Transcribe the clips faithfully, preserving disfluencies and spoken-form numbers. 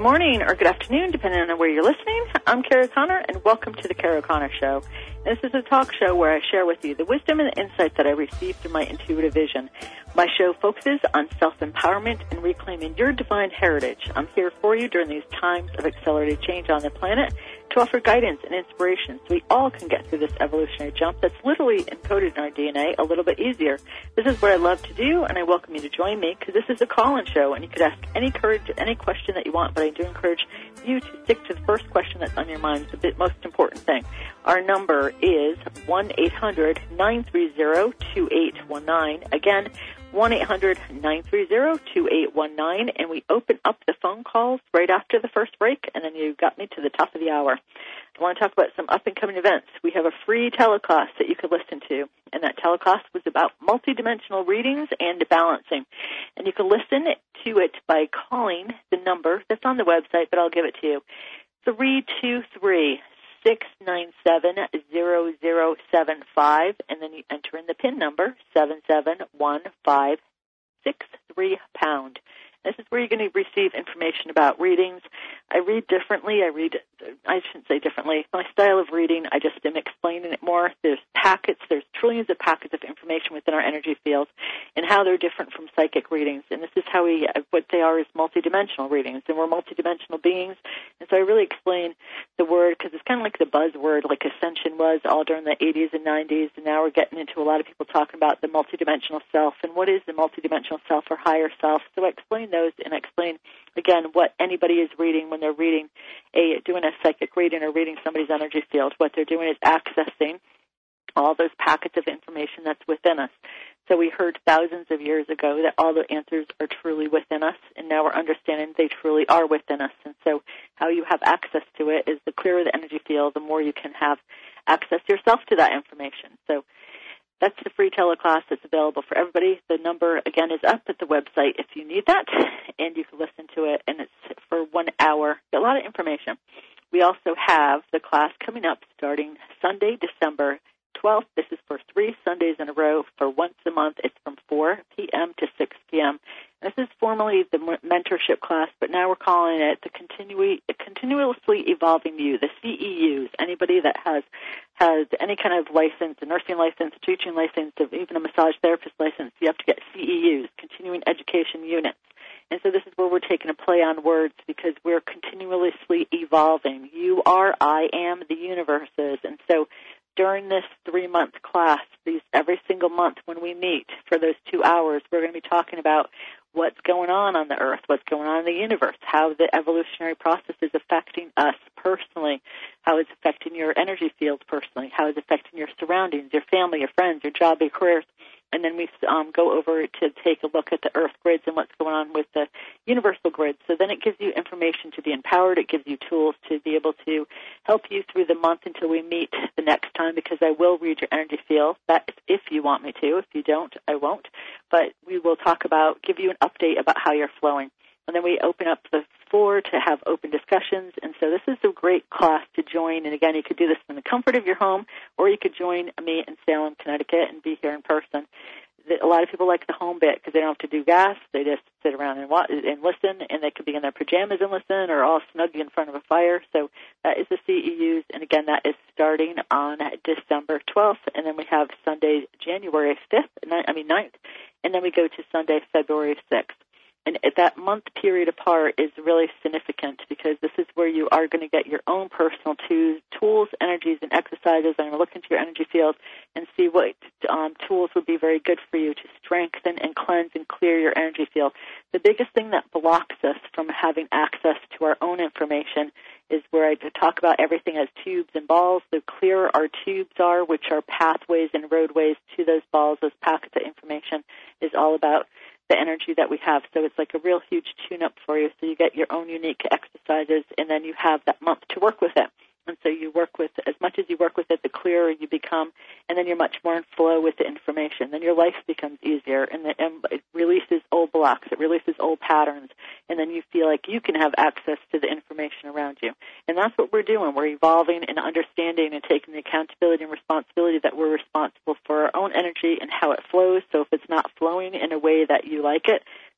morning or good afternoon, depending on where you're listening. I'm Kara O'Connor, and welcome to the Kara O'Connor Show. This is a talk show where I share with you the wisdom and the insights that I received through my intuitive vision. My show focuses on self-empowerment and reclaiming your divine heritage. I'm here for you during these times of accelerated change on the planet to offer guidance and inspiration so we all can get through this evolutionary jump that's literally encoded in our D N A a little bit easier. This is what I love to do, and I welcome you to join me because this is a call-in show, and you could ask any courage, any question that you want, but I do encourage you to stick to the first question that's on your mind. It's the bit most important thing. Our number is one eight hundred nine three zero two eight one nine. Again, one eight hundred nine three zero two eight one nine, and we open up the phone calls right after the first break, and then you got me to the top of the hour. I want to talk about some up-and-coming events. We have a free teleclass that you could listen to, and that teleclass was about multidimensional readings and balancing. And you can listen to it by calling the number that's on the website, but I'll give it to you, three two three, six nine seven, zero zero seven five, and then you enter in the PIN number, seven seven one five six three pound. This is where you're going to receive information about readings. I read differently. I read, I shouldn't say differently. My style of reading, I just am explaining it more. There's packets, there's trillions of packets of information within our energy fields and how they're different from psychic readings. And this is how we, what they are is multidimensional readings. And we're multidimensional beings. And so I really explain the word because it's kind of like the buzzword, like ascension was all during the eighties and nineties. And now we're getting into a lot of people talking about the multidimensional self. And what is the multidimensional self or higher self? So I explain those and explain, again, what anybody is reading when they're reading a doing a psychic reading or reading somebody's energy field. What they're doing is accessing all those packets of information that's within us. So we heard thousands of years ago that all the answers are truly within us, and now we're understanding they truly are within us. And so how you have access to it is the clearer the energy field, the more you can have access yourself to that information. So that's the free teleclass that's available for everybody. The number, again, is up at the website if you need that, and you can listen to it, and it's for one hour. A lot of information. We also have the class coming up starting Sunday, December twelfth. This is for three Sundays in a row for once a month. It's from four p.m. to six p.m. This is formerly the mentorship class, but now we're calling it the continu- continuously evolving you, the C E Us. Anybody that has has any kind of license, a nursing license, a teaching license, or even a massage therapist license, you have to get C E Us, continuing education units. And so this is where we're taking a play on words because we're continuously evolving. You are, I am, the universe is. And so during this three-month class, these every single month when we meet for those two hours, we're going to be talking about what's going on on the earth, what's going on in the universe, how the evolutionary process is affecting us personally, how it's affecting your energy field personally, how it's affecting your surroundings, your family, your friends, your job, your careers. And then we um, go over to take a look at the earth grids and what's going on with the universal grids. So then it gives you information to be empowered. It gives you tools to be able to help you through the month until we meet the next time, because I will read your energy field. That's if you want me to. If you don't, I won't. But we will talk about, give you an update about how you're flowing. And then we open up the floor to have open discussions. And so this is a great class to join. And again, you could do this in the comfort of your home, or you could join me in Salem, Connecticut, and be here in person. A lot of people like the home bit because they don't have to do gas. They just sit around and watch and listen, and they could be in their pajamas and listen, or all snug in front of a fire. So that is the C E Us, and again, that is starting on December twelfth, and then we have Sunday, January fifth, I mean ninth, and then we go to Sunday, February sixth. And that month period apart is really significant because this is where you are going to get your own personal tools, energies, and exercises. I'm going to look into your energy field and see what um, tools would be very good for you to strengthen and cleanse and clear your energy field. The biggest thing that blocks us from having access to our own information is where I talk about everything as tubes and balls. The clearer our tubes are, which are pathways and roadways to those balls, those packets of information, is all about the energy that we have. So it's like a real huge tune-up for you. So you get your own unique exercises, and then you have that month to work with it. And so you work with, as much as you work with it, the clearer you become, and then you're much more in flow with the information. Then your life becomes easier, and, the, and it releases old blocks. It releases old patterns, and then you feel like you can have access to the information around you. And that's what we're doing. We're evolving and understanding and taking the accountability and responsibility that we're responsible for our own energy and how it flows. So if it's not flowing in a way that you like it,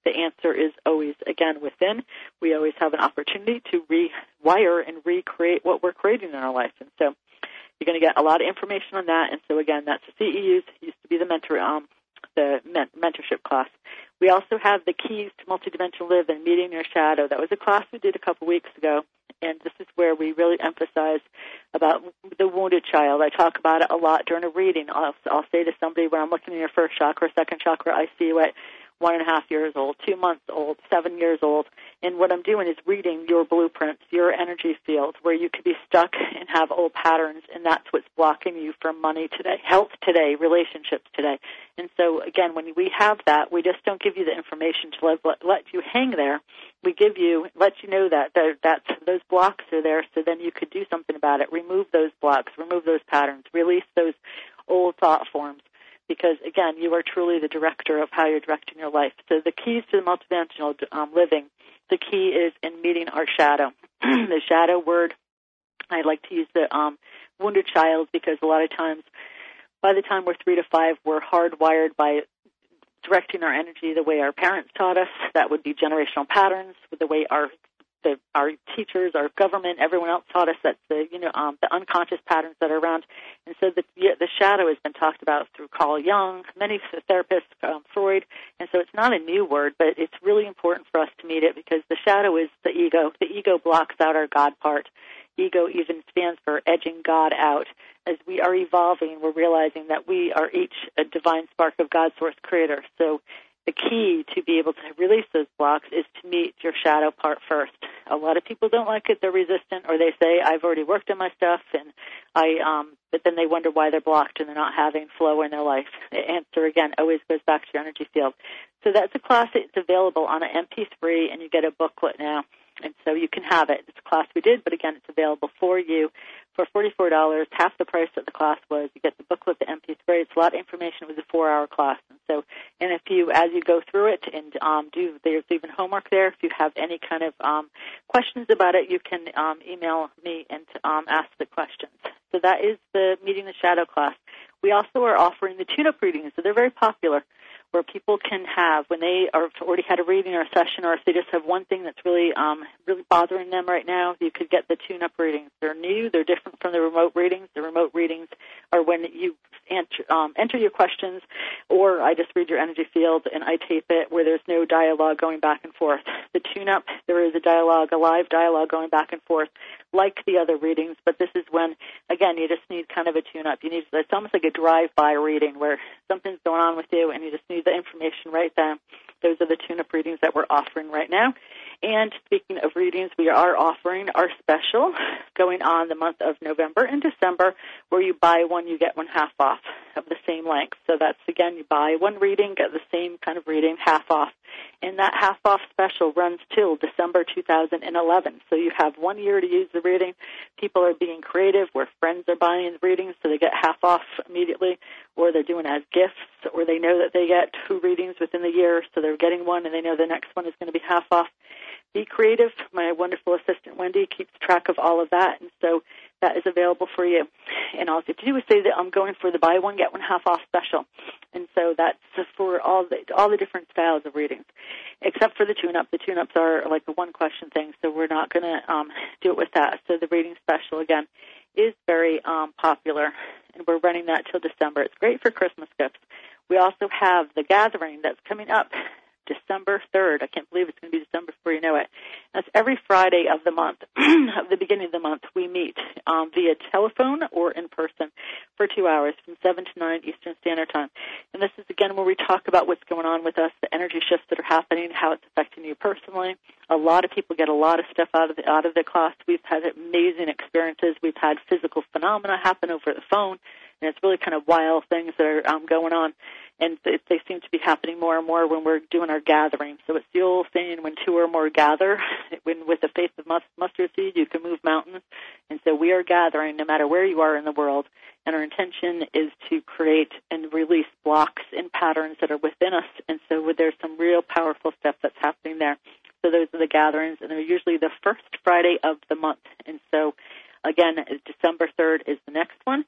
The answer is always, again, within. We always have an opportunity to rewire and recreate what we're creating in our life. And so you're going to get a lot of information on that. And so, again, that's the C E Us. Used to be the mentor, um, the men- mentorship class. We also have the Keys to Multidimensional Living, Meeting Your Shadow. That was a class we did a couple weeks ago. And this is where we really emphasize about the wounded child. I talk about it a lot during a reading. I'll, I'll say to somebody, when I'm looking at your first chakra, second chakra, I see you at one and a half years old, two months old, seven years old. And what I'm doing is reading your blueprints, your energy fields, where you could be stuck and have old patterns, and that's what's blocking you from money today, health today, relationships today. And so, again, when we have that, we just don't give you the information to let, let, let you hang there. We give you, let you know that, that that those blocks are there, so then you could do something about it. Remove those blocks, remove those patterns, release those old thought forms. Because, again, you are truly the director of how you're directing your life. So the keys to the multidimensional um, living, the key is in meeting our shadow. The shadow word, I like to use the um, wounded child, because a lot of times, by the time we're three to five, we're hardwired by directing our energy the way our parents taught us. That would be generational patterns, the way our the, our teachers, our government, everyone else taught us. That's the you know um, the unconscious patterns that are around. And so the the shadow has been talked about through Carl Jung, many therapists, um, Freud. And so it's not a new word, but it's really important for us to meet it, because the shadow is the ego. The ego blocks out our God part. Ego even stands for edging God out. As we are evolving, we're realizing that we are each a divine spark of God, source, creator. So the key to be able to release those blocks is to meet your shadow part first. A lot of people don't like it; they're resistant, or they say, "I've already worked on my stuff," and I. Um, but then they wonder why they're blocked and they're not having flow in their life. The answer again always goes back to your energy field. So that's a class that's available on an M P three, and you get a booklet now, and so you can have it. It's a class we did, but again, it's available for you for forty-four dollars, half the price that the class was. You get the booklet, the M P three. It's a lot of information. It was a four-hour class. And so, and if you, as you go through it and um, do, there's even homework there. If you have any kind of um, questions about it, you can um, email me and um, ask the questions. So that is the Meeting the Shadow class. We also are offering the tune-up readings. So they're very popular, where people can have, when they are already had a reading or a session, or if they just have one thing that's really um, really bothering them right now, you could get the tune-up readings. They're new. They're different from the remote readings. The remote readings are when you enter, um, enter your questions, or I just read your energy field and I tape it, where there's no dialogue going back and forth. The tune-up, there is a dialogue, a live dialogue going back and forth, like the other readings, but this is when, again, you just need kind of a tune-up. You need, it's almost like a drive-by reading, where something's going on with you and you just need the information right then. Those are the tune-up readings that we're offering right now. And speaking of readings, we are offering our special going on the month of November and December, where you buy one, you get one half off of the same length. So that's, again, you buy one reading, get the same kind of reading, half off. And that half off special runs till December two thousand eleven. So you have one year to use the reading. People are being creative, where friends are buying the readings, so they get half off immediately, or they're doing it as gifts, or they know that they get two readings within the year, so they're getting one and they know the next one is going to be half off. Be creative. My wonderful assistant, Wendy, keeps track of all of that, and so that is available for you. And all you have to do is say that I'm going for the buy one, get one half off special. And so that's for all the all the different styles of readings, except for the tune-up. The tune-ups are like a one-question thing, so we're not going to um, do it with that. So the reading special, again, is very um, popular, and we're running that till December. It's great for Christmas gifts. We also have the gathering that's coming up December third. I can't believe it's going to be December before you know it. That's every Friday of the month, of the beginning of the month. We meet um, via telephone or in person for two hours from seven to nine Eastern Standard Time. And this is, again, where we talk about what's going on with us, the energy shifts that are happening, how it's affecting you personally. A lot of people get a lot of stuff out of the, out of the class. We've had amazing experiences. We've had physical phenomena happen over the phone, and it's really kind of wild things that are um, going on. And they seem to be happening more and more when we're doing our gathering. So it's the old saying, when two or more gather, when with the faith of mustard seed, you can move mountains. And so we are gathering no matter where you are in the world. And our intention is to create and release blocks and patterns that are within us. And so there's some real powerful stuff that's happening there. So those are the gatherings, and they're usually the first Friday of the month. And so, again, December third is the next one.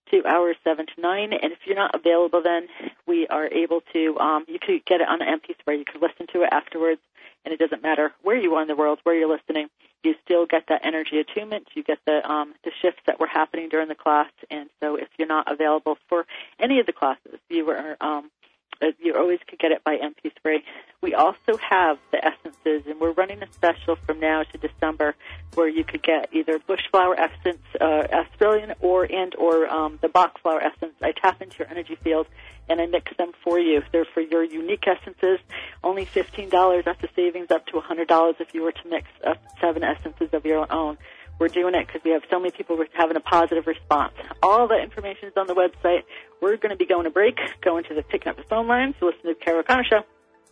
to hours seven to nine. And if you're not available then, we are able to, um, you could get it on an M P three. You could listen to it afterwards, and it doesn't matter where you are in the world, where you're listening. You still get that energy attunement. You get the um, the shifts that were happening during the class. And so if you're not available for any of the classes, you are um, you always could get it by M P three. We also have the essences, and we're running a special from now to December where you could get either bush flower essence, uh, Australian, or and or um, the Bach flower essence. I tap into your energy field, and I mix them for you. They're for your unique essences. Only fifteen dollars after savings, up to one hundred dollars if you were to mix uh, seven essences of your own. We're doing it because we have so many people having a positive response. All the information is on the website. We're going to be going to break, going to the picking up the phone line to listen to the Carol O'Connor Show.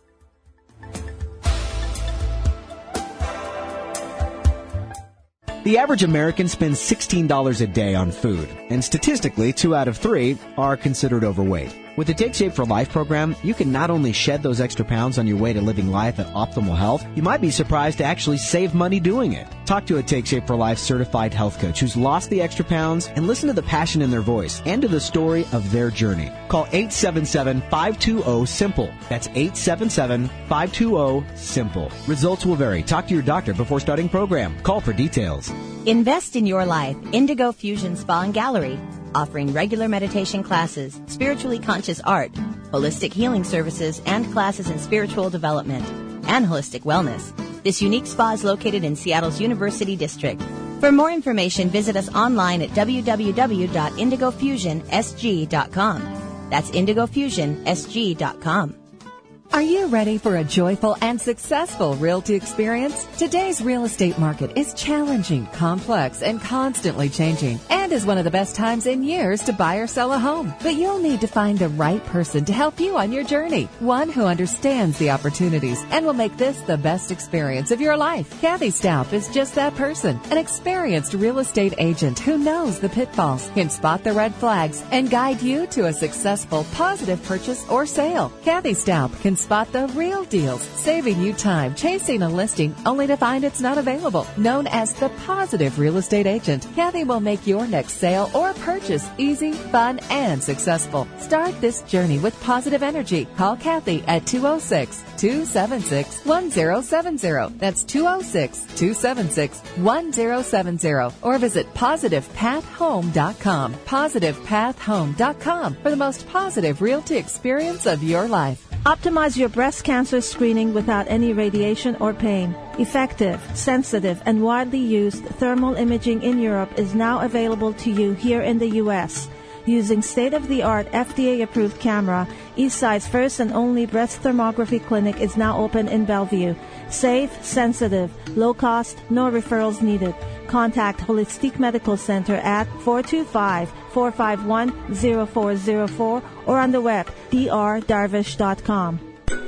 The average American spends sixteen dollars a day on food, and statistically, two out of three are considered overweight. With the Take Shape for Life program, you can not only shed those extra pounds on your way to living life at optimal health, you might be surprised to actually save money doing it. Talk to a Take Shape for Life certified health coach who's lost the extra pounds, and listen to the passion in their voice and to the story of their journey. Call eight seven seven, five two zero, SIMPLE. That's eight seven seven, five two zero, SIMPLE. Results will vary. Talk to your doctor before starting program. Call for details. Invest in your life. Indigo Fusion Spa and Gallery, offering regular meditation classes, spiritually conscious art, holistic healing services, and classes in spiritual development and holistic wellness. This unique spa is located in Seattle's University District. For more information, visit us online at w w w dot indigo fusion s g dot com. That's indigo fusion s g dot com. Are you ready for a joyful and successful realty experience? Today's real estate market is challenging, complex, and constantly changing, and is one of the best times in years to buy or sell a home. But you'll need to find the right person to help you on your journey, one who understands the opportunities and will make this the best experience of your life. Kathy Staup is just that person, an experienced real estate agent who knows the pitfalls, can spot the red flags, and guide you to a successful, positive purchase or sale. Kathy Staup can spot the real deals, saving you time chasing a listing only to find it's not available. Known as the Positive Real Estate Agent, Kathy will make your next sale or purchase easy, fun, and successful. Start this journey with positive energy. Call Kathy at two oh six, two seven six, one oh seven oh. That's two oh six, two seven six, one oh seven oh. Or visit positive path home dot com. positive path home dot com for the most positive realty experience of your life. Optimize your breast cancer screening without any radiation or pain. Effective, sensitive, and widely used thermal imaging in Europe is now available to you here in the U S Using state-of-the-art F D A-approved camera, Eastside's first and only breast thermography clinic is now open in Bellevue. Safe, sensitive, low cost, no referrals needed. Contact Holistic Medical Center at four two five, four five one, zero four zero four or on the web, d r darvish dot com.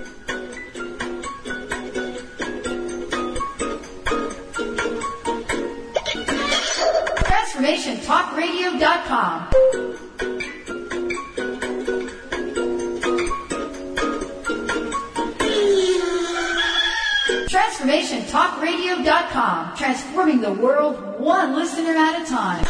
Transformation Talk Radio dot com. Transformation Talk Radio dot com. Transforming the world one listener at a time.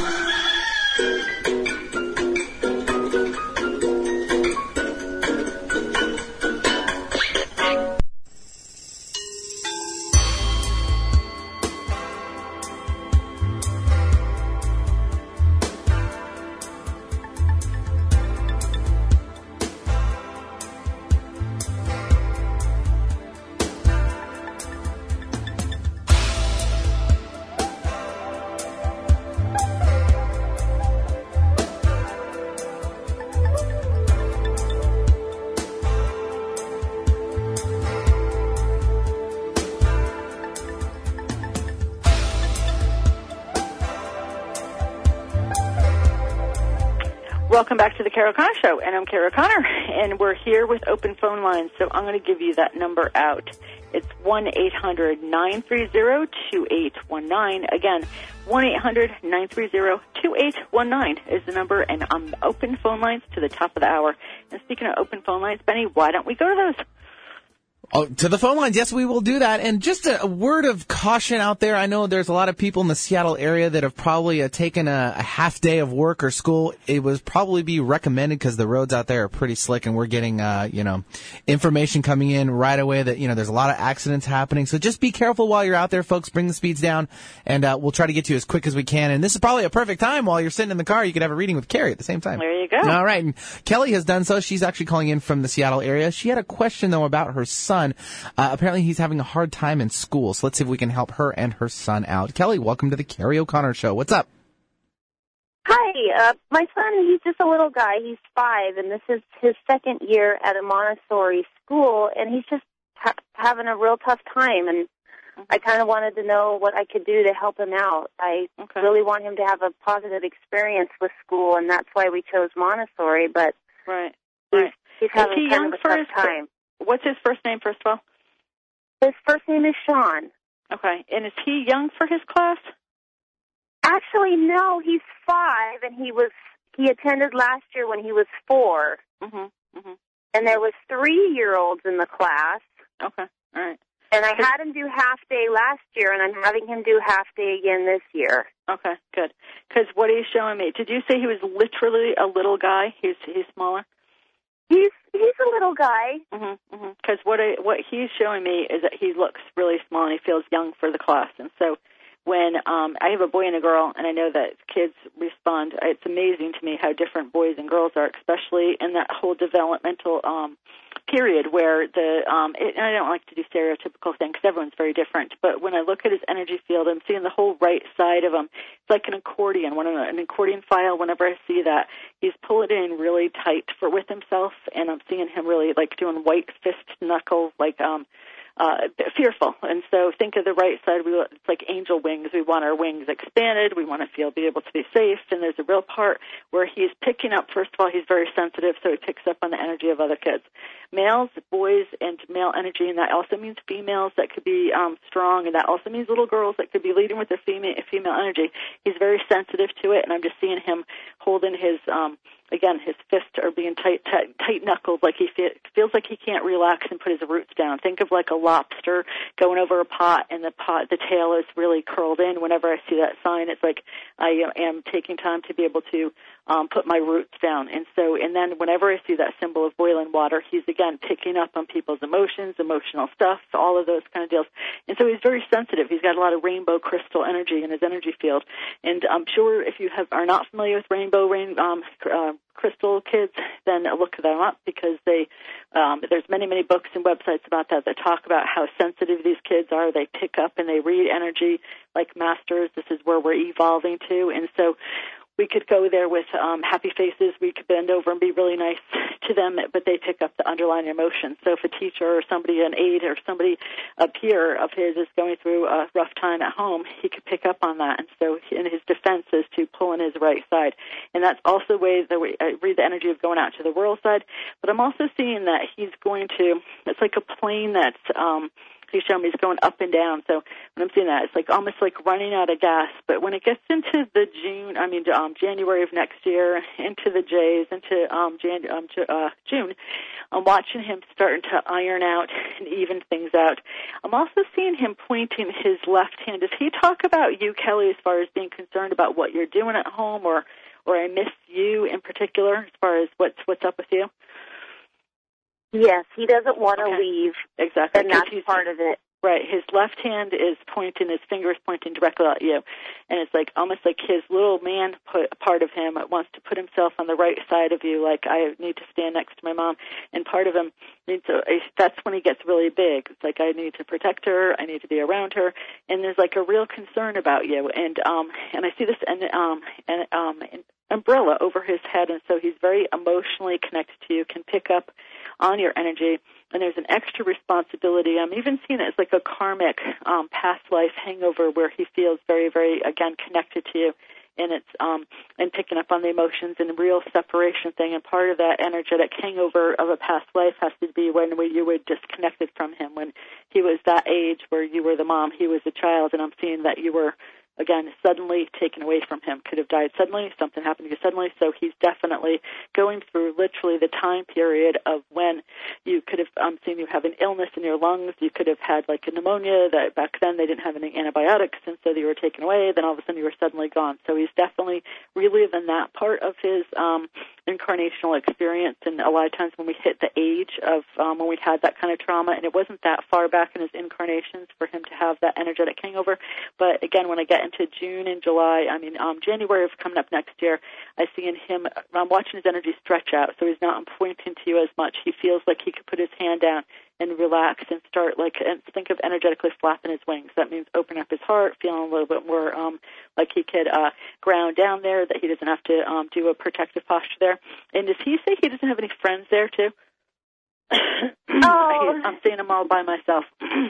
Welcome back to the Carol O'Connor Show, and I'm Carol O'Connor, and we're here with open phone lines, so I'm going to give you that number out. It's one eight hundred, nine three zero, two eight one nine. Again, one eight hundred, nine three zero, two eight one nine is the number, and I'm open phone lines to the top of the hour. And speaking of open phone lines, Benny, why don't we go to those? Oh, to the phone lines, yes, we will do that. And just a, a word of caution out there. I know there's a lot of people in the Seattle area that have probably uh, taken a, a half day of work or school. It would probably be recommended because the roads out there are pretty slick, and we're getting, uh, you know, information coming in right away that, you know, there's a lot of accidents happening. So just be careful while you're out there, folks. Bring the speeds down, and uh, we'll try to get to you as quick as we can. And this is probably a perfect time while you're sitting in the car. You could have a reading with Carrie at the same time. There you go. All right. And Kelly has done so. She's actually calling in from the Seattle area. She had a question, though, about her son. Uh, apparently he's having a hard time in school, so let's see if we can help her and her son out. Kelly, welcome to the Carrie O'Connor Show. What's up? Hi. Uh, my son, he's just a little guy. He's five, and this is his second year at a Montessori school, and he's just ha- having a real tough time, and I kind of wanted to know what I could do to help him out. I okay. really want him to have a positive experience with school, and that's why we chose Montessori, but right. he's, right. he's having he kind of a tough time. What's his first name, first of all? His first name is Sean. Okay. And is he young for his class? Actually, no. He's five, and he was he attended last year when he was four. Mm-hmm. Mm-hmm. And there was three-year-olds in the class. Okay. All right. And I had him do half-day last year, and I'm having him do half-day again this year. Okay, good. Because what he's showing me, did you say he was literally a little guy? He's he's smaller? He's he's a little guy. Mhm. Mhm. Because what I, what he's showing me is that he looks really small and he feels young for the class. And so when um, I have a boy and a girl, and I know that kids respond, it's amazing to me how different boys and girls are, especially in that whole developmental um, period where the um, it, and I don't like to do stereotypical things because everyone's very different. But when I look at his energy field, I'm seeing the whole right side of him. It's like an accordion. When an accordion file, whenever I see that, he's pulling it in really tight for with himself, and I'm seeing him really like doing white fist knuckle, like um, uh, fearful. And so think of the right side. We it's like angel wings. We want our wings expanded. We want to feel be able to be safe. And there's a real part where he's picking up. First of all, he's very sensitive, so he picks up on the energy of other kids. Males, boys, and male energy, and that also means females that could be um, strong, and that also means little girls that could be leading with their female, female energy. He's very sensitive to it, and I'm just seeing him holding his, um, again, his fists are being tight, tight, tight knuckled, like he fe- feels like he can't relax and put his roots down. Think of like a lobster going over a pot, and the pot, the tail is really curled in. Whenever I see that sign, it's like I am taking time to be able to um, put my roots down. And so, and then whenever I see that symbol of boiling water, he's again picking up on people's emotions, emotional stuff, all of those kind of deals. And so he's very sensitive. He's got a lot of rainbow crystal energy in his energy field. And I'm sure if you have are not familiar with rainbow rain um, uh, crystal kids, then look them up because they um, there's many, many books and websites about that that talk about how sensitive these kids are. They pick up and they read energy like masters. This is where we're evolving to. And so we could go there with um, happy faces. We could bend over and be really nice to them, but they pick up the underlying emotions. So if a teacher or somebody, an aide or somebody, a peer of his is going through a rough time at home, he could pick up on that. And so in his defense is to pull in his right side. And that's also ways that we I read the energy of going out to the world side. But I'm also seeing that he's going to, it's like a plane that's, um, he's showing me he's going up and down. So when I'm seeing that, it's like almost like running out of gas. But when it gets into the June, I mean um, January of next year, into the J's, into um, Jan, um, uh, June, I'm watching him starting to iron out and even things out. I'm also seeing him pointing his left hand. Does he talk about you, Kelly, as far as being concerned about what you're doing at home, or or I miss you in particular, as far as what's what's up with you? Yes, he doesn't want to okay. leave. Exactly. And that's part of it. Right. His left hand is pointing, his finger is pointing directly at you. And it's like almost like his little man put, part of him wants to put himself on the right side of you, like I need to stand next to my mom. And part of him needs to, that's when he gets really big. It's like I need to protect her, I need to be around her. And there's like a real concern about you. And um and I see this and um and um umbrella over his head, and so he's very emotionally connected to you, can pick up on your energy, and there's an extra responsibility. I'm even seeing it as like a karmic um, past life hangover where he feels very, very, again, connected to you, and it's um, and picking up on the emotions and real separation thing, and part of that energetic hangover of a past life has to be when you were disconnected from him, when he was that age where you were the mom, he was a child, and I'm seeing that you were again, suddenly taken away from him, could have died suddenly, something happened to you suddenly, so he's definitely going through literally the time period of when You could have um, seen you have an illness in your lungs. You could have had like a pneumonia that back then they didn't have any antibiotics, and so you were taken away. Then all of a sudden you were suddenly gone. So he's definitely reliving that part of his um, incarnational experience. And a lot of times when we hit the age of um, when we had that kind of trauma, and it wasn't that far back in his incarnations for him to have that energetic hangover. But again, when I get into June and July, I mean um, January is coming up next year, I see in him, I'm watching his energy stretch out, so he's not pointing to you as much. He feels like he could put his hand down and relax and start like, and think of energetically flapping his wings. That means open up his heart, feeling a little bit more um, like he could uh, ground down there, that he doesn't have to um, do a protective posture there. And does he say he doesn't have any friends there too? Oh. I'm seeing him all by myself.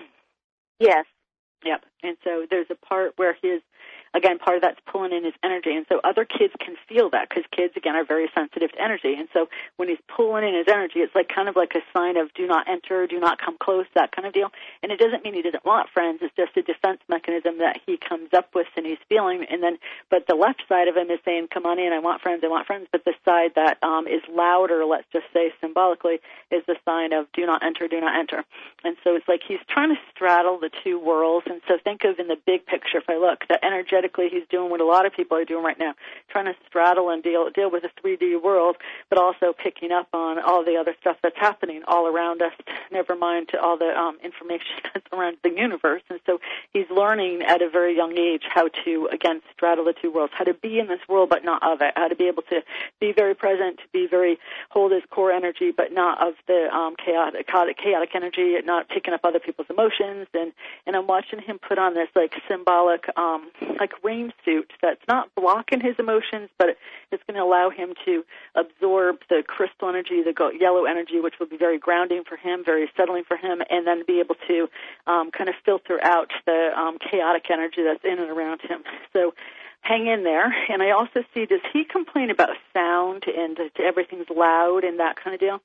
Yes. Yep. And so there's a part where his, again, part of that's pulling in his energy. And so other kids can feel that because kids, again, are very sensitive to energy. And so when he's pulling in his energy, it's like kind of like a sign of do not enter, do not come close, that kind of deal. And it doesn't mean he doesn't want friends. It's just a defense mechanism that he comes up with and he's feeling. And then, but the left side of him is saying, come on in, I want friends, I want friends. But the side that um, is louder, let's just say symbolically, is the sign of do not enter, do not enter. And so it's like he's trying to straddle the two worlds. And so think of in the big picture, if I look, that energetically he's doing what a lot of people are doing right now, trying to straddle and deal deal with a three D world, but also picking up on all the other stuff that's happening all around us, never mind to all the um, information that's around the universe. And so he's learning at a very young age how to, again, straddle the two worlds, how to be in this world but not of it, how to be able to be very present, to be very, hold his core energy but not of the um, chaotic, chaotic, chaotic energy, not picking up other people's emotions. And, and I'm watching him put on this like symbolic, um, like rain suit that's not blocking his emotions, but it's going to allow him to absorb the crystal energy, the yellow energy, which will be very grounding for him, very settling for him, and then be able to um, kind of filter out the um, chaotic energy that's in and around him. So hang in there. And I also see, does he complain about sound and everything's loud and that kind of deal?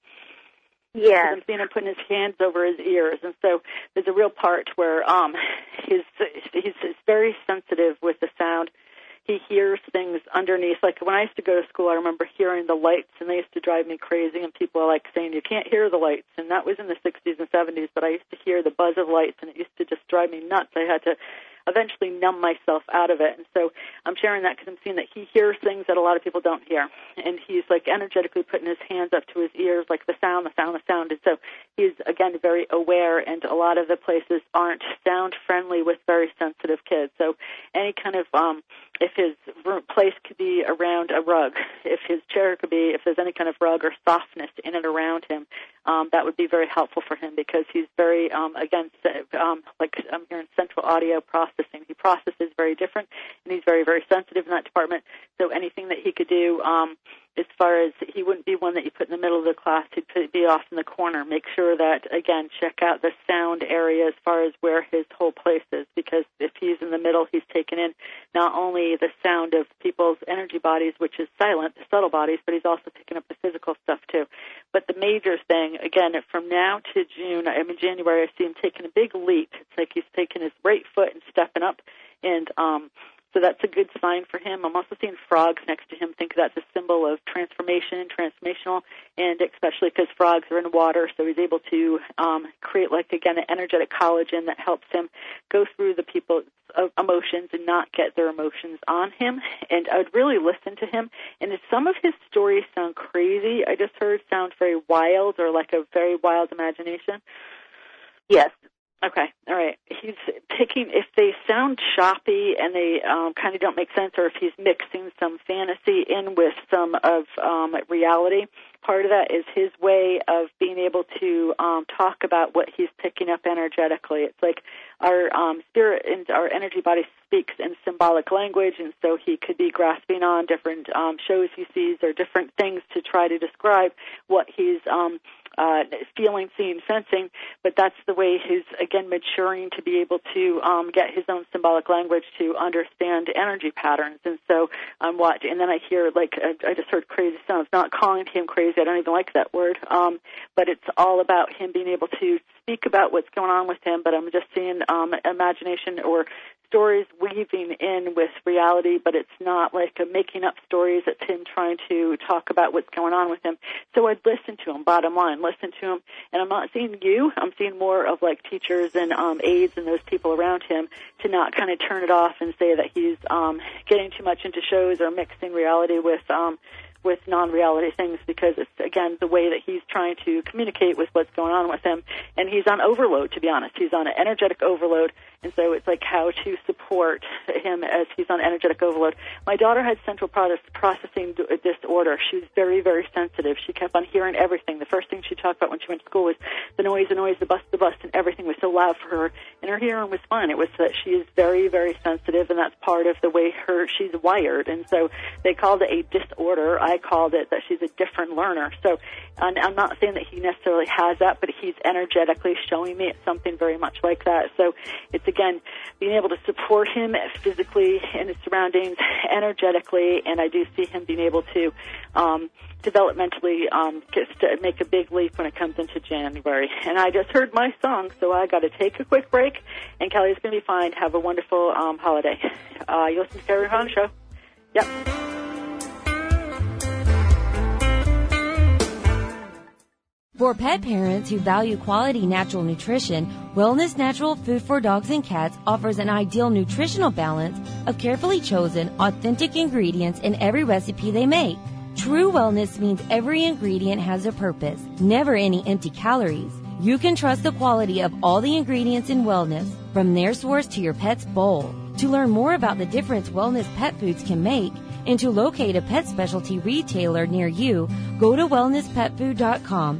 Yes. I'm seeing him putting his hands over his ears, and so there's a real part where um, his he's, he's very sensitive with the sound. He hears things underneath. Like when I used to go to school, I remember hearing the lights, and they used to drive me crazy, and people are like saying, you can't hear the lights, and that was in the sixties and seventies, but I used to hear the buzz of lights, and it used to just drive me nuts. I had to eventually numb myself out of it. And so I'm sharing that because I'm seeing that he hears things that a lot of people don't hear. And he's like energetically putting his hands up to his ears, like the sound, the sound, the sound. And so he's, again, very aware, and a lot of the places aren't sound friendly with very sensitive kids. So any kind of, um, if his place could be around a rug, if his chair could be, if there's any kind of rug or softness in and around him, um, that would be very helpful for him because he's very, um, again, um, like I'm hearing central audio processing. He processes very different, and he's very, very sensitive in that department. So anything that he could do, um, as far as he wouldn't be one that you put in the middle of the class, he'd put, be off in the corner. Make sure that, again, check out the sound area as far as where his whole place is, because if he's in the middle, he's taken in not only the sound of people's energy bodies, which is silent, the subtle bodies, but he's also picking up the physical stuff too. But the major thing, again, from now to June, I mean January, I see him taking a big leap. It's like he's taking his right foot and stepping up, and um, so that's a good sign for him. I'm also seeing frogs next to him. Think that's a symbol of transformation, transformational, and especially because frogs are in water, so he's able to um, create, like, again, an energetic collagen that helps him go through the people's emotions and not get their emotions on him. And I would really listen to him. And if some of his stories sound crazy, I just heard sound very wild or like a very wild imagination. Yes. Okay, all right. He's picking, if they sound choppy and they um, kind of don't make sense, or if he's mixing some fantasy in with some of um, reality, part of that is his way of being able to um, talk about what he's picking up energetically. It's like our um, spirit and our energy body speaks in symbolic language, and so he could be grasping on different um, shows he sees or different things to try to describe what he's um, uh, feeling, seeing, sensing, but that's the way he's, again, maturing to be able to um, get his own symbolic language to understand energy patterns. And so I'm watching, and then I hear, like, I just heard crazy sounds, not calling him crazy, I don't even like that word, um, but it's all about him being able to speak about what's going on with him, but I'm just seeing um, imagination or stories weaving in with reality, but it's not like a making up stories. It's him trying to talk about what's going on with him. So I'd listen to him, bottom line, listen to him. And I'm not seeing you. I'm seeing more of like teachers and um, aides and those people around him to not kind of turn it off and say that he's um, getting too much into shows or mixing reality with um, with non-reality things, because it's, again, the way that he's trying to communicate with what's going on with him. And he's on overload, to be honest. He's on an energetic overload, and so it's like how to support him as he's on energetic overload. My daughter had central processing disorder. She was very, very sensitive. She kept on hearing everything. The first thing she talked about when she went to school was the noise, the noise, the bus, the bus, and everything was so loud for her. And her hearing was fine. It was that she is very, very sensitive, and that's part of the way her she's wired. And so they called it a disorder. I called it that she's a different learner. So and I'm not saying that he necessarily has that, but he's energetically showing me it's something very much like that. So it's, again, being able to support him physically in his surroundings, energetically, and I do see him being able to um, developmentally um, get to make a big leap when it comes into January. And I just heard my song, so I got to take a quick break, and Kelly's going to be fine. Have a wonderful um, holiday. Uh, you listen to Carrie Hahn Show. Yep. For pet parents who value quality natural nutrition, Wellness Natural Food for Dogs and Cats offers an ideal nutritional balance of carefully chosen, authentic ingredients in every recipe they make. True wellness means every ingredient has a purpose, never any empty calories. You can trust the quality of all the ingredients in Wellness, from their source to your pet's bowl. To learn more about the difference wellness pet foods can make, and to locate a pet specialty retailer near you, go to wellness pet food dot com.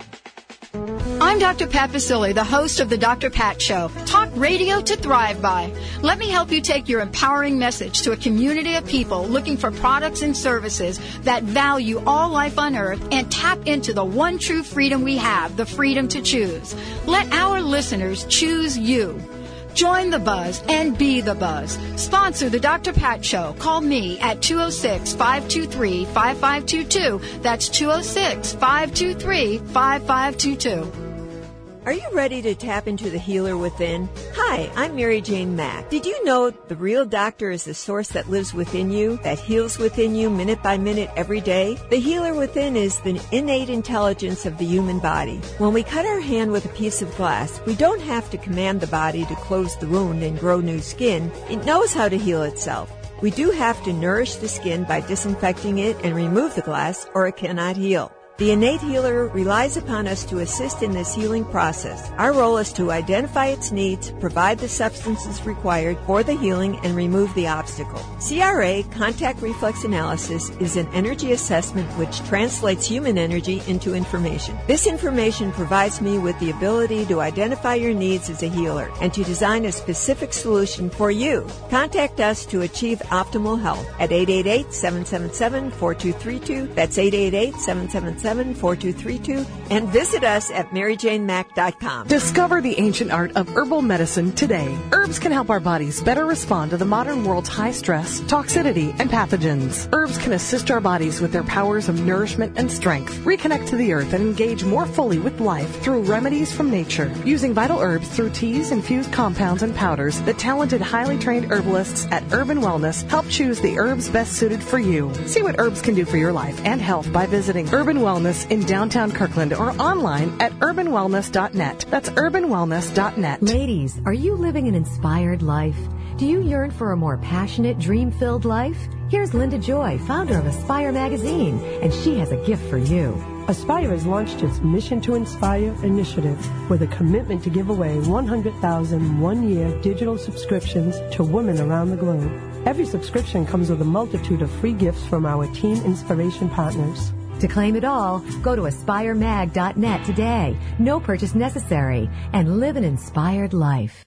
I'm Doctor Pat Basile, the host of the Doctor Pat Show. Talk radio to thrive by. Let me help you take your empowering message to a community of people looking for products and services that value all life on earth and tap into the one true freedom we have, the freedom to choose. Let our listeners choose you. Join the buzz and be the buzz. Sponsor the Doctor Pat Show. Call me at two oh six, five two three, five five two two. That's two oh six, five two three, five five two two. Are you ready to tap into the healer within? Hi, I'm Mary Jane Mack. Did you know the real doctor is the source that lives within you, that heals within you minute by minute every day? The healer within is the innate intelligence of the human body. When we cut our hand with a piece of glass, we don't have to command the body to close the wound and grow new skin. It knows how to heal itself. We do have to nourish the skin by disinfecting it and remove the glass, or it cannot heal. The innate healer relies upon us to assist in this healing process. Our role is to identify its needs, provide the substances required for the healing, and remove the obstacle. C R A, contact reflex analysis, is an energy assessment which translates human energy into information. This information provides me with the ability to identify your needs as a healer and to design a specific solution for you. Contact us to achieve optimal health at eight eight eight, seven seven seven, four two three two. That's eight eight eight, seven seven seven, four two three two, and visit us at mary jane mack dot com. Discover the ancient art of herbal medicine today. Herbs can help our bodies better respond to the modern world's high stress, toxicity, and pathogens. Herbs can assist our bodies with their powers of nourishment and strength, reconnect to the earth, and engage more fully with life through remedies from nature. Using vital herbs through teas, infused compounds, and powders, the talented, highly trained herbalists at Urban Wellness help choose the herbs best suited for you. See what herbs can do for your life and health by visiting Urban Wellness in downtown Kirkland or online at urban wellness dot net. That's urban wellness dot net. Ladies, are you living an inspired life? Do you yearn for a more passionate, dream-filled life? Here's Linda Joy, founder of Aspire Magazine, and she has a gift for you. Aspire has launched its Mission to Inspire initiative with a commitment to give away one hundred thousand one-year digital subscriptions to women around the globe. Every subscription comes with a multitude of free gifts from our Team Inspiration partners. To claim it all, go to aspire mag dot net today. No purchase necessary. And live an inspired life.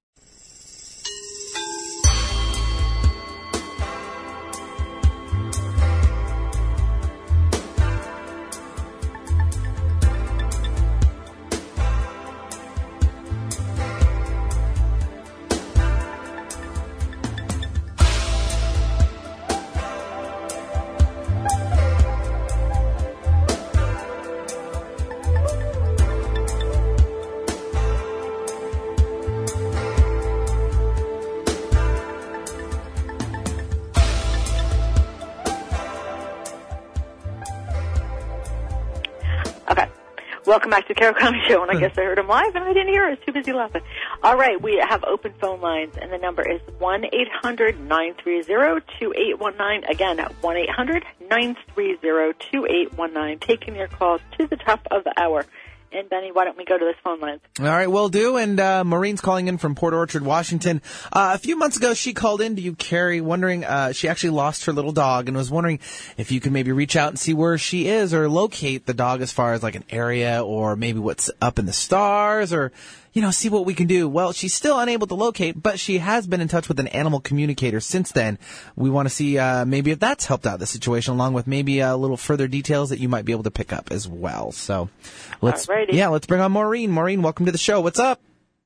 Welcome back to the Carol Connor Show, and I guess I heard him live, and I didn't hear it. I was too busy laughing. All right, we have open phone lines, and the number is one eight hundred nine three zero two eight one nine. Again, one eight hundred nine three zero two eight one nine. Taking your calls to the top of the hour. And, Benny, why don't we go to this phone line? All right, will do. And uh, Maureen's calling in from Port Orchard, Washington. Uh, a few months ago, she called in to you, Carrie, wondering, uh, she actually lost her little dog and was wondering if you could maybe reach out and see where she is or locate the dog as far as like an area or maybe what's up in the stars or, you know, see what we can do. Well, she's still unable to locate, but she has been in touch with an animal communicator since then. We want to see uh, maybe if that's helped out the situation, along with maybe a little further details that you might be able to pick up as well. So let's, Alrighty. yeah, let's bring on Maureen. Maureen, welcome to the show. What's up?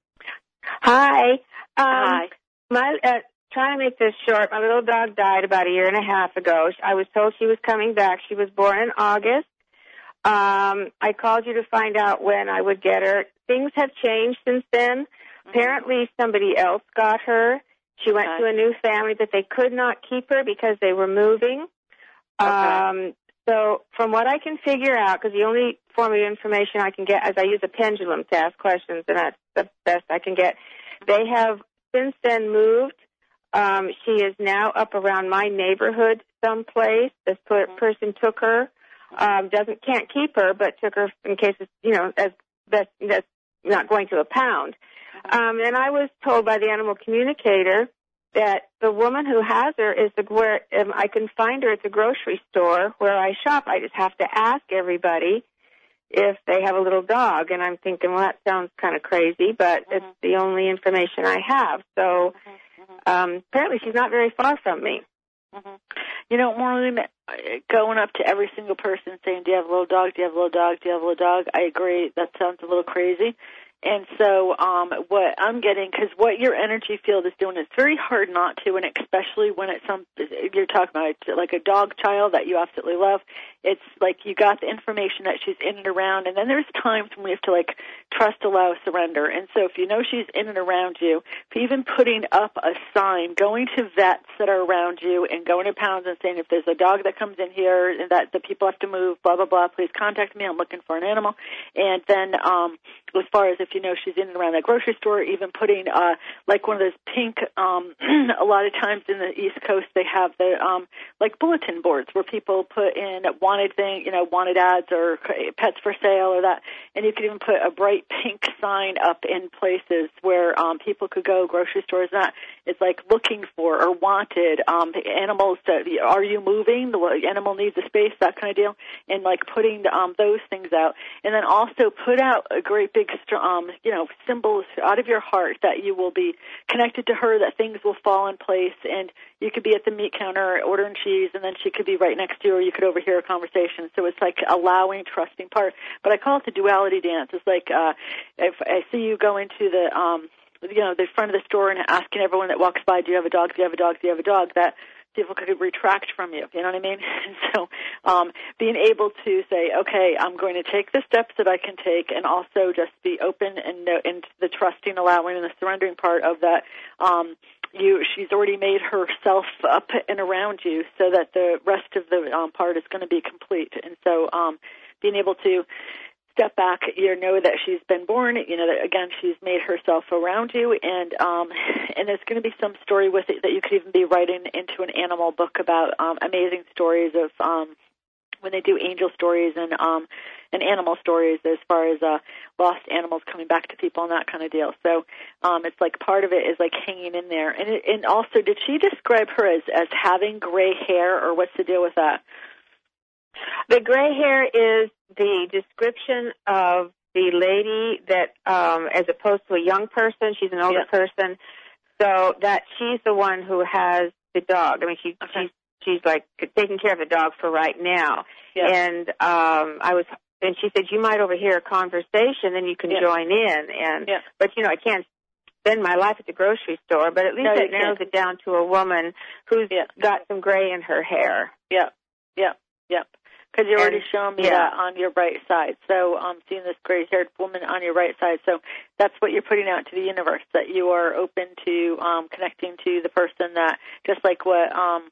Hi. Um, Hi. My, uh, trying to make this short, my little dog died about a year and a half ago. I was told she was coming back. She was born in August. Um, I called you to find out when I would get her. Things have changed since then. Mm-hmm. Apparently somebody else got her. She went okay. to a new family, but they could not keep her because they were moving. Okay. Um, so from what I can figure out, because the only form of information I can get is I use a pendulum to ask questions, and that's the best I can get. They have since then moved. Um, she is now up around my neighborhood someplace. This per- person took her. Um, doesn't can't keep her, but took her in case it's, you know, as best that's not going to a pound. Um, and I was told by the animal communicator that the woman who has her is the where um, I can find her at the grocery store where I shop. I just have to ask everybody if they have a little dog, and I'm thinking, well, that sounds kind of crazy, but mm-hmm. it's the only information I have. So um, apparently, she's not very far from me. Mm-hmm. You know, Maureen, going up to every single person saying, do you have a little dog, do you have a little dog, do you have a little dog, I agree, that sounds a little crazy. And so um, what I'm getting, because what your energy field is doing, it's very hard not to, and especially when it's some, you're talking about like a dog child that you absolutely love, it's like you got the information that she's in and around, and then there's times when we have to like trust, allow, surrender. And so if you know she's in and around you, if even putting up a sign, going to vets that are around you and going to pounds and saying if there's a dog that comes in here and that the people have to move, blah, blah, blah, please contact me, I'm looking for an animal. And then um, as far as if you know she's in and around that grocery store, even putting uh, like one of those pink, um, a lot of times in the East Coast they have the um, like bulletin boards where people put in wanted thing, you know, wanted ads or pets for sale or that, and you could even put a bright pink sign up in places where um, people could go, grocery stores, that it's like looking for or wanted um, animals. To, are you moving? The animal needs a space, that kind of deal, and like putting um, those things out, and then also put out a great big, um, you know, symbols out of your heart that you will be connected to her, that things will fall in place, and you could be at the meat counter ordering cheese, and then she could be right next to you, or you could overhear a conversation. So it's like allowing, trusting part. But I call it the duality dance. It's like uh, if I see you go into the, um, you know, the front of the store and asking everyone that walks by, do you have a dog? Do you have a dog? Do you have a dog? That people could retract from you. You know what I mean? And so um, being able to say, okay, I'm going to take the steps that I can take, and also just be open and, uh, and the trusting, allowing, and the surrendering part of that. Um, You, she's already made herself up and around you so that the rest of the um, part is going to be complete. And so um, being able to step back, you know that she's been born, you know that, again, she's made herself around you, and um, and there's going to be some story with it that you could even be writing into an animal book about um, amazing stories of um, when they do angel stories and um, and animal stories as far as uh, lost animals coming back to people and that kind of deal. So um, it's like part of it is like hanging in there. And it, and also, did she describe her as, as having gray hair, or what's the deal with that? The gray hair is the description of the lady that, um, as opposed to a young person, she's an older yeah. person, so that she's the one who has the dog. I mean, she, okay. she's she's like taking care of the dog for right now. Yeah. And um, I was, and she said, you might overhear a conversation, then you can yeah. join in. And yeah. but you know, I can't spend my life at the grocery store. But at least no, it narrows can't. it down to a woman who's yeah. got some gray in her hair. Yeah, yeah, yeah. Because you're already showing me yeah. that on your right side. So I'm um, seeing this gray-haired woman on your right side. So that's what you're putting out to the universe, that you are open to um, connecting to the person that, just like what um,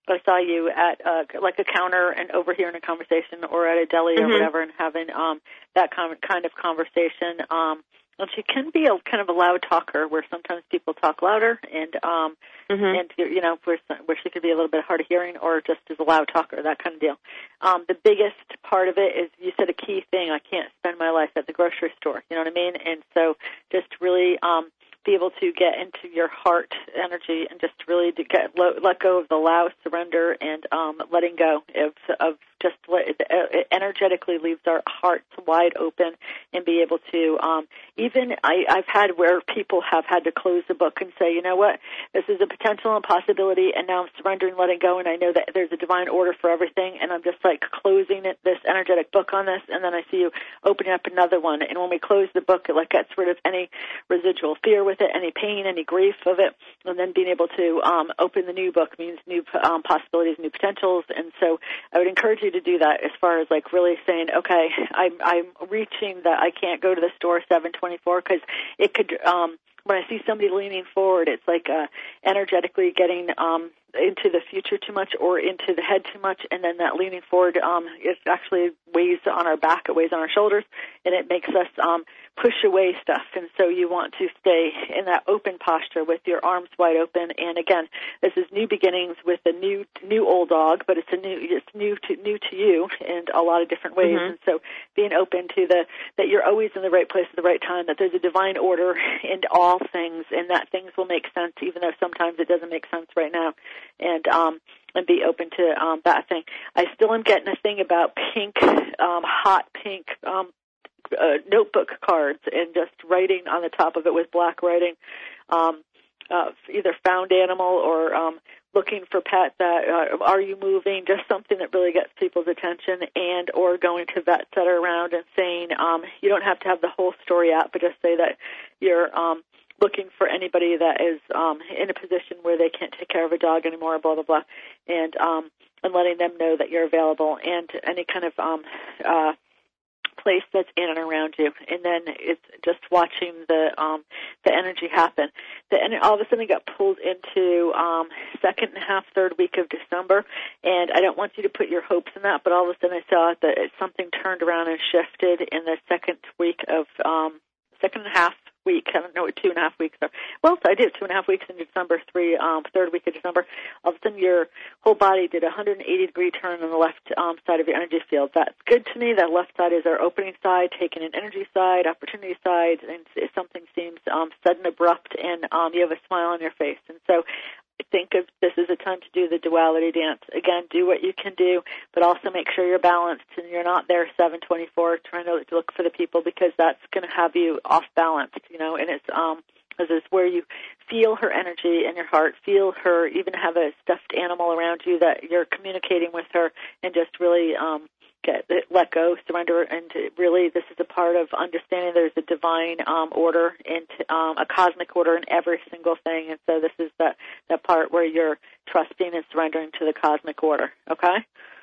I saw you at uh, like a counter and overhearing a conversation, or at a deli Mm-hmm. or whatever, and having um, that kind of, kind of conversation. Um, and she can be a kind of a loud talker, where sometimes people talk louder, and um, mm-hmm. and you know where where she could be a little bit hard of hearing, or just as a loud talker, that kind of deal. Um, the biggest part of it is, you said a key thing. I can't spend my life at the grocery store. You know what I mean? And so just really. Um, be able to get into your heart energy and just really to get let go of the allow, surrender, and um, letting go of, of just let, it energetically leaves our hearts wide open, and be able to um, even I, I've had where people have had to close the book and say, you know what, this is a potential and possibility, and now I'm surrendering, letting go, and I know that there's a divine order for everything, and I'm just like closing it, this energetic book on this, and then I see you opening up another one, and when we close the book, it like gets rid of any residual fear with it, any pain, any grief of it, and then being able to um, open the new book means new um, possibilities, new potentials. And so I would encourage you to do that, as far as like really saying, okay, I'm, I'm reaching that I can't go to the store seven twenty-four, because it could, um, when I see somebody leaning forward, it's like uh, energetically getting um, into the future too much, or into the head too much, and then that leaning forward um, it actually weighs on our back, it weighs on our shoulders, and it makes us um, push away stuff. And so you want to stay in that open posture with your arms wide open. And again, this is new beginnings with a new new old dog, but it's a new it's new to new to you in a lot of different ways. Mm-hmm. And so being open to the that you're always in the right place at the right time, that there's a divine order in all things, and that things will make sense, even though sometimes it doesn't make sense right now. And um, and be open to um, that thing. I still am getting a thing about pink, um, hot pink um, uh, notebook cards, and just writing on the top of it with black writing, um, uh, either found animal or um, looking for pet. That uh, are you moving? Just something that really gets people's attention, and or going to vets that are around and saying um, you don't have to have the whole story out, but just say that you're. Um, looking for anybody that is um, in a position where they can't take care of a dog anymore, blah, blah, blah, and um, and letting them know that you're available, and any kind of um, uh, place that's in and around you. And then it's just watching the um, the energy happen. The and all of a sudden it got pulled into um, second and a half, third week of December, and I don't want you to put your hopes in that, but all of a sudden I saw that something turned around and shifted in the second week of um, second and a half week. I don't know what two and a half weeks are. Well, so I did two and a half weeks in December, three, um, third week of December. All of a sudden, your whole body did a one hundred eighty degree turn on the left um, side of your energy field. That's good to me. That left side is our opening side, taking an energy side, opportunity side, and if something seems um, sudden, abrupt, and um, you have a smile on your face. And so I think of this is a time to do the duality dance. Again, do what you can do, but also make sure you're balanced and you're not there seven twenty-four trying to look for the people, because that's going to have you off balance, you know, and it's um this is where you feel her energy in your heart, feel her, even have a stuffed animal around you that you're communicating with her, and just really um get let go, surrender, and really this is a part of understanding there's a divine um, order and um, a cosmic order in every single thing. And so this is that that part where you're trusting and surrendering to the cosmic order. Okay.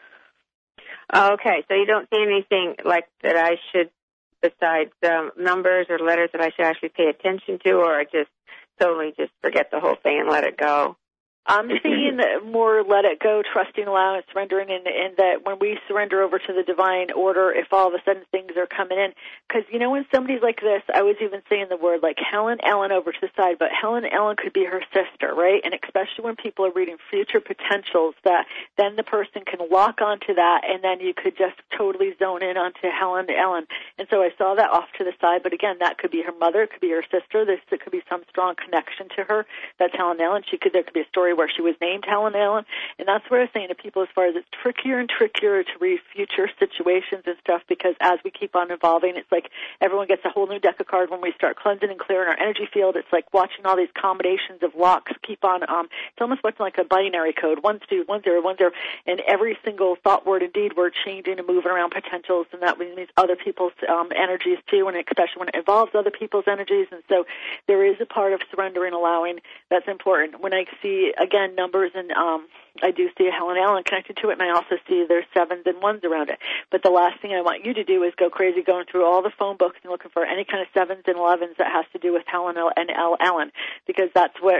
Okay, so you don't see anything like that I should, besides um, numbers or letters, that I should actually pay attention to, or I just totally just forget the whole thing and let it go? I'm seeing more let it go, trusting, allowing, surrendering, and, and that when we surrender over to the divine order, if all of a sudden things are coming in, because, you know, when somebody's like this, I was even saying the word like Helen Ellen over to the side, but Helen Ellen could be her sister, right? And especially when people are reading future potentials, that then the person can lock onto that, and then you could just totally zone in onto Helen Ellen. And so I saw that off to the side, but again, that could be her mother, it could be her sister, this it could be some strong connection to her. That's Helen Ellen. She could there could be a story where she was named Helen Ellen, and that's what I was saying to people as far as it's trickier and trickier to read future situations and stuff, because as we keep on evolving, it's like everyone gets a whole new deck of cards when we start cleansing and clearing our energy field. It's like watching all these combinations of locks keep on, um, it's almost like a binary code, one, two, one, zero, one, zero, and every single thought, word, and deed word changing and moving around potentials, and that means other people's um, energies too, and especially when it involves other people's energies. And so there is a part of surrendering, allowing that's important. When I see, again, numbers, and um, I do see a Helen Allen connected to it, and I also see there's sevens and ones around it. But the last thing I want you to do is go crazy going through all the phone books and looking for any kind of sevens and elevens that has to do with Helen and L. Allen, because that's where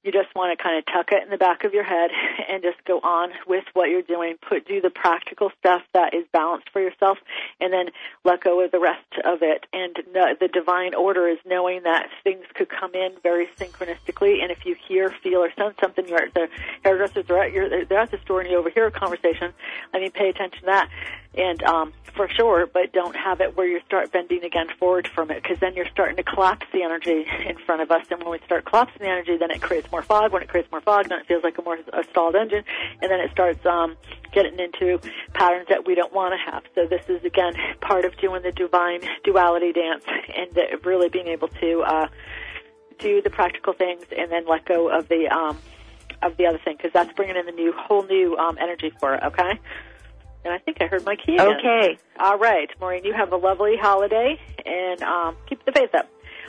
you just want to kind of tuck it in the back of your head and just go on with what you're doing. Put do the practical stuff that is balanced for yourself, and then let go of the rest of it. And no, the divine order is knowing that things could come in very synchronistically. And if you hear, feel, or sense something, you're at the hairdressers, they're at, your, they're at the store, and you overhear a conversation. I mean, pay attention to that. And um, for sure, but don't have it where you start bending again forward from it, because then you're starting to collapse the energy in front of us. And when we start collapsing the energy, then it creates more fog. When it creates more fog, then it feels like a more a stalled engine, and then it starts um, getting into patterns that we don't want to have. So this is, again, part of doing the divine duality dance and the, really being able to uh, do the practical things and then let go of the um, of the other thing, because that's bringing in the new whole new um, energy for it, okay? And I think I heard my key again. Okay. All right. Maureen, you have a lovely holiday, and um, keep the faith up.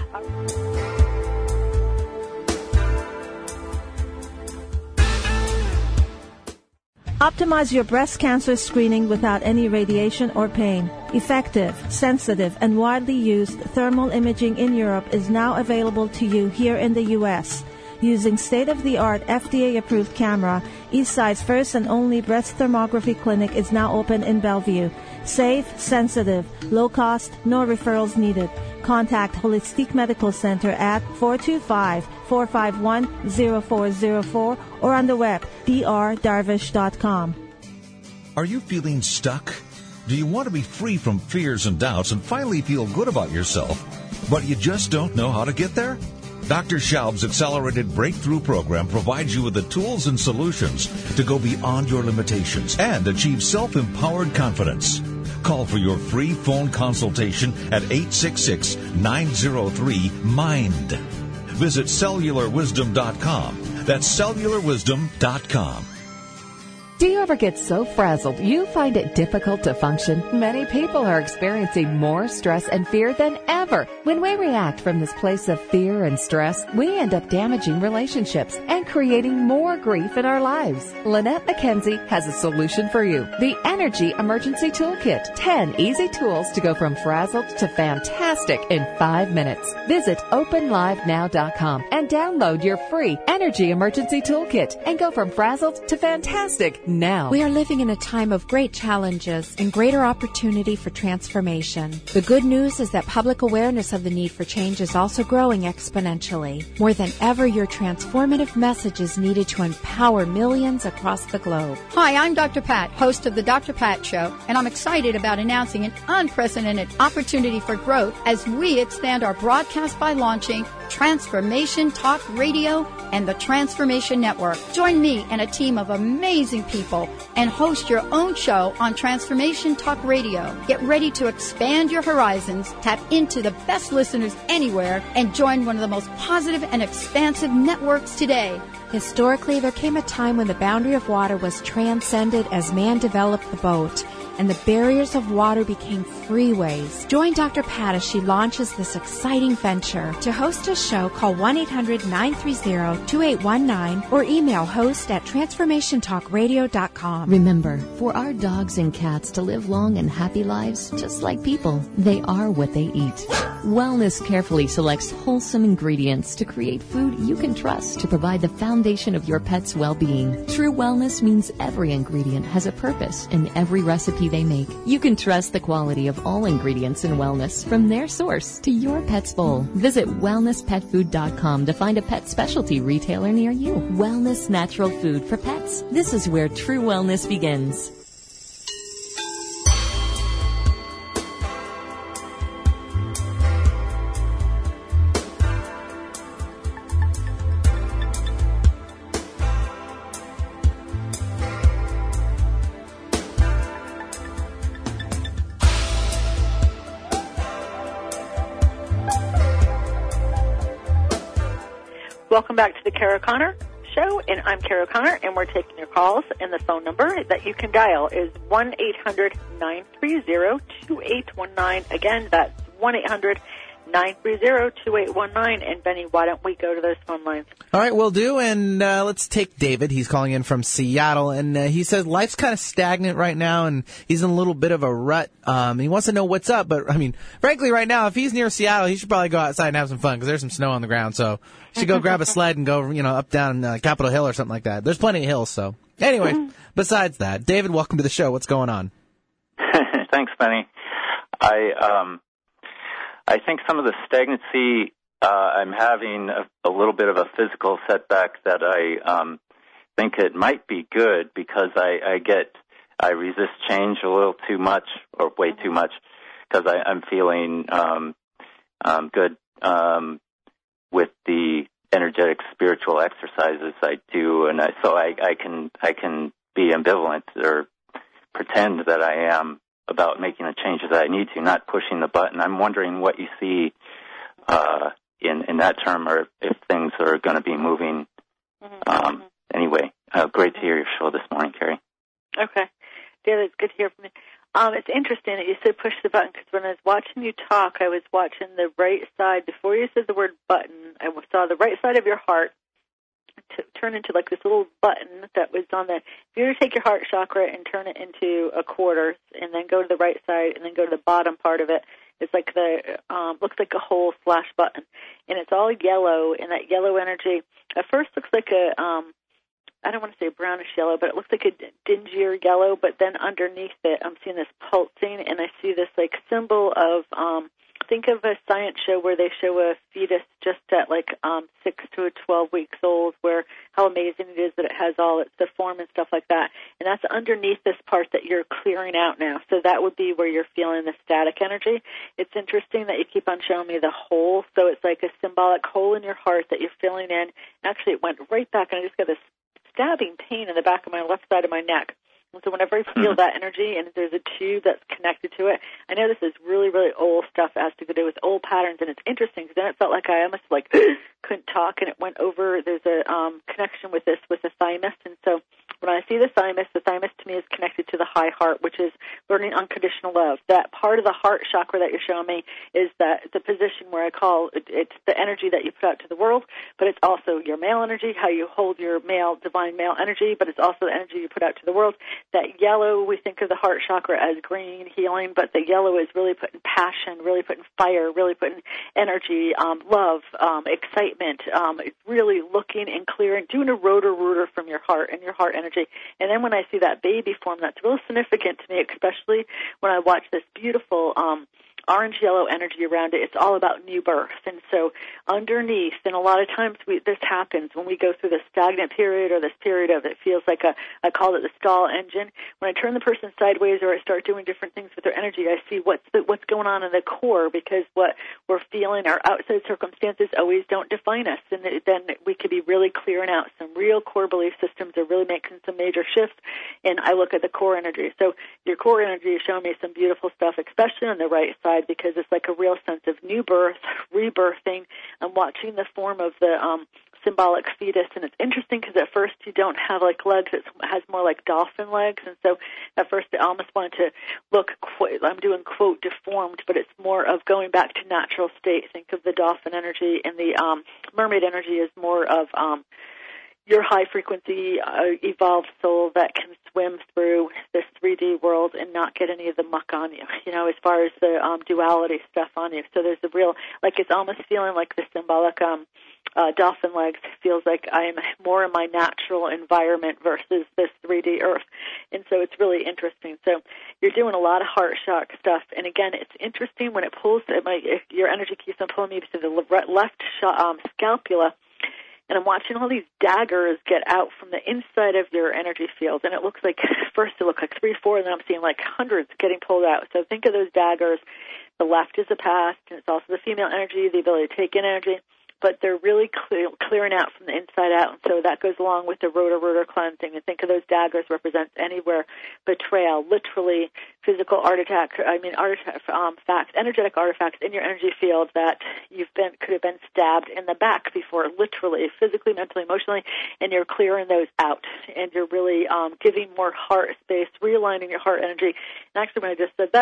Optimize your breast cancer screening without any radiation or pain. Effective, sensitive, and widely used thermal imaging in Europe is now available to you here in the U S Using state-of-the-art F D A-approved camera, Eastside's first and only breast thermography clinic is now open in Bellevue. Safe, sensitive, low cost, no referrals needed. Contact Holistic Medical Center at four two five, four five one, zero four zero four or on the web, d r darvish dot com. Are you feeling stuck? Do you want to be free from fears and doubts and finally feel good about yourself, but you just don't know how to get there? Doctor Schaub's Accelerated Breakthrough Program provides you with the tools and solutions to go beyond your limitations and achieve self-empowered confidence. Call for your free phone consultation at eight six six, nine zero three, MIND. Visit cellular wisdom dot com. That's cellular wisdom dot com. Do you ever get so frazzled you find it difficult to function? Many people are experiencing more stress and fear than ever. When we react from this place of fear and stress, we end up damaging relationships and creating more grief in our lives. Lynette McKenzie has a solution for you. The Energy Emergency Toolkit. ten easy tools to go from frazzled to fantastic in five minutes. Visit open live now dot com and download your free Energy Emergency Toolkit and go from frazzled to fantastic now. We are living in a time of great challenges and greater opportunity for transformation. The good news is that public awareness of the need for change is also growing exponentially. More than ever, your transformative message is needed to empower millions across the globe. Hi, I'm Doctor Pat, host of the Doctor Pat Show, and I'm excited about announcing an unprecedented opportunity for growth as we expand our broadcast by launching Transformation Talk Radio and the Transformation Network. Join me and a team of amazing people and host your own show on Transformation Talk Radio. Get ready to expand your horizons, tap into the best listeners anywhere, and join one of the most positive and expansive networks today. Historically, there came a time when the boundary of water was transcended as man developed the boat, and the barriers of water became freeways. Join Doctor Pat as she launches this exciting venture. To host a show, call one eight hundred, nine three zero, two eight one nine or email host at transformation talk radio dot com. Remember, for our dogs and cats to live long and happy lives, just like people, they are what they eat. Wellness carefully selects wholesome ingredients to create food you can trust to provide the foundation of your pet's well-being. True wellness means every ingredient has a purpose in every recipe they make. You can trust the quality of all ingredients in wellness from their source to your pet's bowl. Visit wellness pet food dot com to find a pet specialty retailer near you. Wellness natural food for pets. This is where true wellness begins. Welcome back to the Kara Connor Show, and I'm Kara Connor, and we're taking your calls, and the phone number that you can dial is one eight hundred, nine three zero, two eight one nine. Again, that's one eight hundred, nine three zero, two eight one nine. And, Benny, why don't we go to those phone lines? All right, we'll do, and uh, let's take David. He's calling in from Seattle, and uh, he says life's kind of stagnant right now, and he's in a little bit of a rut. Um, he wants to know what's up, but, I mean, frankly, right now, if he's near Seattle, he should probably go outside and have some fun, because there's some snow on the ground, so he should go grab a sled and go, you know, up, down uh, Capitol Hill or something like that. There's plenty of hills, so. Anyway, besides that, David, welcome to the show. What's going on? Thanks, Benny. I, um, I think some of the stagnancy, uh, I'm having a, a little bit of a physical setback that I um, think it might be good because I, I get, I resist change a little too much or way too much because I'm feeling um, um, good um, with the energetic spiritual exercises I do, and I, so I, I can I can be ambivalent or pretend that I am about making the changes that I need to, not pushing the button. I'm wondering what you see uh, in, in that term, or if things are going to be moving. Um, anyway, uh, great to hear your show this morning, Carrie. Okay. David, it's good to hear from you. Um, it's interesting that you said push the button, because when I was watching you talk, I was watching the right side. Before you said the word button, I saw the right side of your heart to turn into like this little button that was on the, if you were to take your heart chakra and turn it into a quarter and then go to the right side and then go to the bottom part of it, it's like the, um, looks like a whole slash button. And it's all yellow, and that yellow energy at first looks like a, um, I don't want to say brownish yellow, but it looks like a dingier yellow, but then underneath it I'm seeing this pulsing, and I see this like symbol of, um, think of a science show where they show a fetus just at like um, six to twelve weeks old, where how amazing it is that it has all its the form and stuff like that. And that's underneath this part that you're clearing out now. So that would be where you're feeling the static energy. It's interesting that you keep on showing me the hole. So it's like a symbolic hole in your heart that you're filling in. Actually, it went right back, and I just got this stabbing pain in the back of my left side of my neck. And so whenever I feel that energy and there's a tube that's connected to it, I know this is really, really old stuff. It has to do with old patterns, and it's interesting because then it felt like I almost like couldn't talk, and it went over. There's a um, connection with this, with the thymus, and so when I see the thymus, the thymus to me is connected to the high heart, which is learning unconditional love. That part of the heart chakra that you're showing me is that the position where I call it, it's the energy that you put out to the world, but it's also your male energy, how you hold your male, divine male energy, but it's also the energy you put out to the world. That yellow, we think of the heart chakra as green, healing, but the yellow is really putting passion, really putting fire, really putting energy, um, love, um, excitement, um, really looking and clearing, doing a rotor-rooter from your heart and your heart energy. And then when I see that baby form, that's real significant to me, especially when I watch this beautiful um, orange-yellow energy around it. It's all about new birth. And so underneath, and a lot of times we, this happens when we go through the stagnant period or this period of it feels like a, I call it the stall engine. When I turn the person sideways or I start doing different things with their energy, I see what's the, what's going on in the core, because what we're feeling, our outside circumstances always don't define us. And then we could be really clearing out some real core belief systems or really making some major shifts. And I look at the core energy. So your core energy is showing me some beautiful stuff, especially on the right side, because it's like a real sense of new birth, rebirthing. I'm watching the form of the um, symbolic fetus, and it's interesting because at first you don't have like legs; it has more like dolphin legs, and so at first I almost wanted to look. I'm doing quote deformed, but it's more of going back to natural state. Think of the dolphin energy, and the um, mermaid energy is more of um, your high-frequency, uh, evolved soul that can swim through this three D world and not get any of the muck on you, you know, as far as the um, duality stuff on you. So there's a real, like it's almost feeling like the symbolic um, uh, dolphin legs feels like I am more in my natural environment versus this three D earth. And so it's really interesting. So you're doing a lot of heart shock stuff. And again, it's interesting when it pulls, it might, if your energy keeps on pulling me to the left um, scapula, and I'm watching all these daggers get out from the inside of your energy field. And it looks like, first it looked like three, four, and then I'm seeing like hundreds getting pulled out. So think of those daggers. The left is the past, and it's also the female energy, the ability to take in energy. But they're really clear, clearing out from the inside out. And so that goes along with the rotor-rotor cleansing. And think of those daggers represents anywhere betrayal, literally physical artifact, I mean, artifact, um, facts, energetic artifacts in your energy field that you've been, could have been stabbed in the back before, literally, physically, mentally, emotionally, and you're clearing those out. And you're really um, giving more heart space, realigning your heart energy. And actually, when I just said that,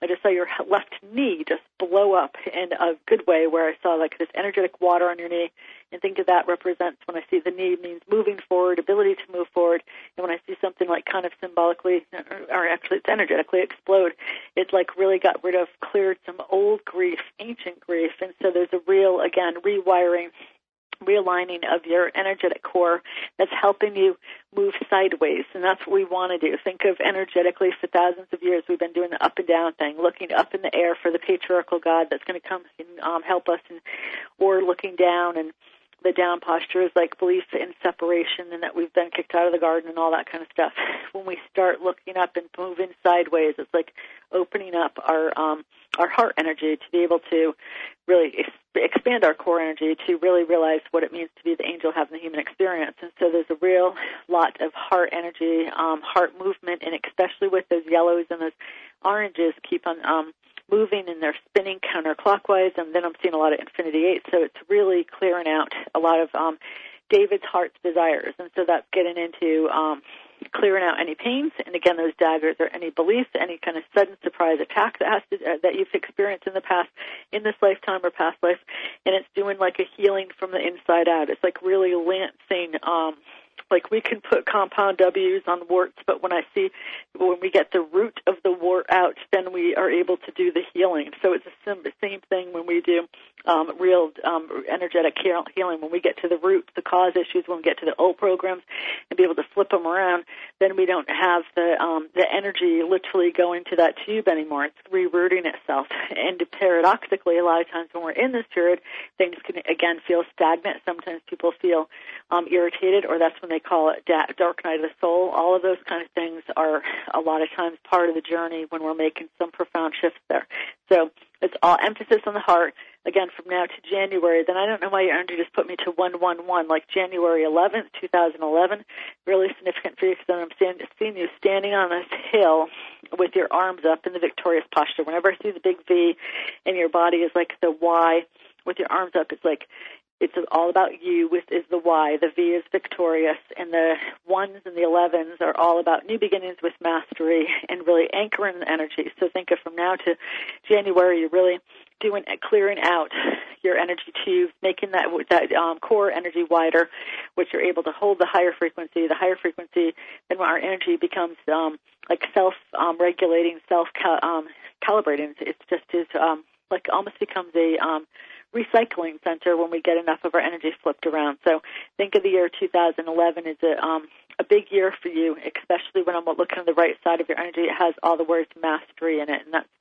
I just saw your left knee just blow up in a good way, where I saw like this energetic water on your knee, and think of that represents, when I see the knee, means moving forward, ability to move forward. And when I see something like kind of symbolically, or actually it's energetically explode, it's like really got rid of, cleared some old grief, ancient grief. And so there's a real, again, rewiring, realigning of your energetic core that's helping you move sideways, and that's what we want to do. Think of energetically, for thousands of years we've been doing the up and down thing, looking up in the air for the patriarchal God that's going to come and um, help us, and, or looking down, and the down posture is like belief in separation and that we've been kicked out of the garden and all that kind of stuff. When we start looking up and moving sideways, it's like opening up our um, our heart energy to be able to really ex- expand our core energy, to really realize what it means to be the angel having the human experience. And so there's a real lot of heart energy, um, heart movement, and especially with those yellows and those oranges keep on um, moving, and they're spinning counterclockwise, and then I'm seeing a lot of Infinity Eight, so it's really clearing out a lot of um, David's heart's desires, and so that's getting into um, clearing out any pains, and again, those daggers are any beliefs, any kind of sudden surprise attack that has to, uh, that you've experienced in the past, in this lifetime or past life, and it's doing like a healing from the inside out. It's like really lancing, um, like we can put compound W's on warts, but when I see, when we get the root of the wart out, then we are able to do the healing. So it's the same thing when we do um, real um, energetic healing. When we get to the root, the cause issues, when we get to the old programs and be able to flip them around, then we don't have the um, the energy literally going to that tube anymore. It's rerouting itself. And paradoxically, a lot of times when we're in this period, things can, again, feel stagnant. Sometimes people feel um, irritated, or that's when they call it da- dark night of the soul. All of those kind of things are a lot of times part of the journey when we're making some profound shifts there. So it's all emphasis on the heart. Again, from now to January, then I don't know why your energy just put me to one one one, like January eleventh, twenty eleven. Really significant for you, because then I'm stand, seeing you standing on this hill with your arms up in the victorious posture. Whenever I see the big V and your body is like the Y with your arms up, it's like it's all about you, with is the Y. The V is victorious, and the ones and the elevens are all about new beginnings with mastery and really anchoring the energy. So think of from now to January, you're really doing clearing out your energy tubes, making that that um, core energy wider, which you're able to hold the higher frequency. The higher frequency, then our energy becomes um, like self-regulating, um, self-calibrating. It's just is um, like almost becomes a um, recycling center when we get enough of our energy flipped around. So think of the year two thousand eleven as a, um, a big year for you, especially when I'm looking on the right side of your energy. It has all the words mastery in it, and that's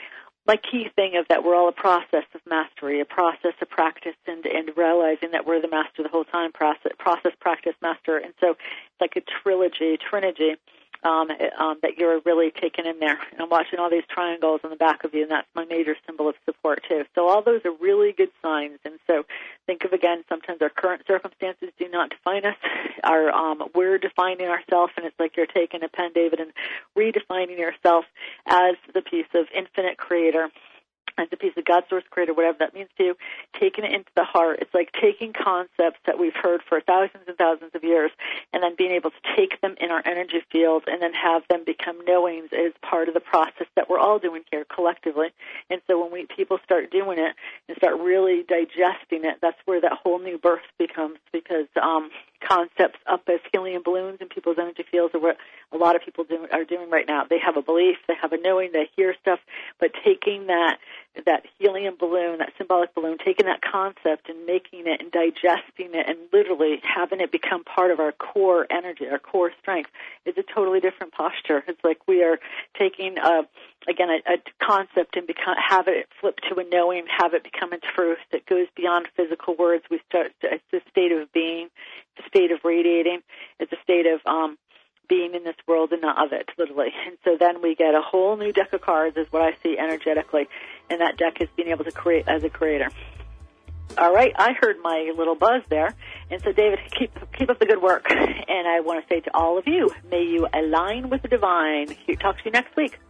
my key thing of that we're all a process of mastery, a process of practice, and, and realizing that we're the master the whole time, process, process, practice, master. And so it's like a trilogy, trilogy. Um, um, that you're really taking in there. And I'm watching all these triangles on the back of you, and that's my major symbol of support, too. So all those are really good signs. And so think of, again, sometimes our current circumstances do not define us. Our, um, we're defining ourselves, and it's like you're taking a pen, David, and redefining yourself as the piece of infinite creator, as a piece of God source creator, whatever that means to you, taking it into the heart. It's like taking concepts that we've heard for thousands and thousands of years and then being able to take them in our energy field and then have them become knowings as part of the process that we're all doing here collectively. And so when we people start doing it and start really digesting it, that's where that whole new birth becomes, because um, concepts up as helium balloons in people's energy fields are what a lot of people do, are doing right now. They have a belief, they have a knowing, they hear stuff, but taking that that helium balloon, that symbolic balloon, taking that concept and making it and digesting it and literally having it become part of our core energy, our core strength, is a totally different posture. It's like we are taking, a, again, a, a concept and become, have it flip to a knowing, have it become a truth that goes beyond physical words. We start, it's a state of being, it's a state of radiating, it's a state of um, being in this world and not of it, literally. And so then we get a whole new deck of cards is what I see energetically, and that deck is being able to create as a creator. All right, I heard my little buzz there, and so David, keep keep up the good work, and I want to say to all of you, may you align with the divine. Talk to you next week.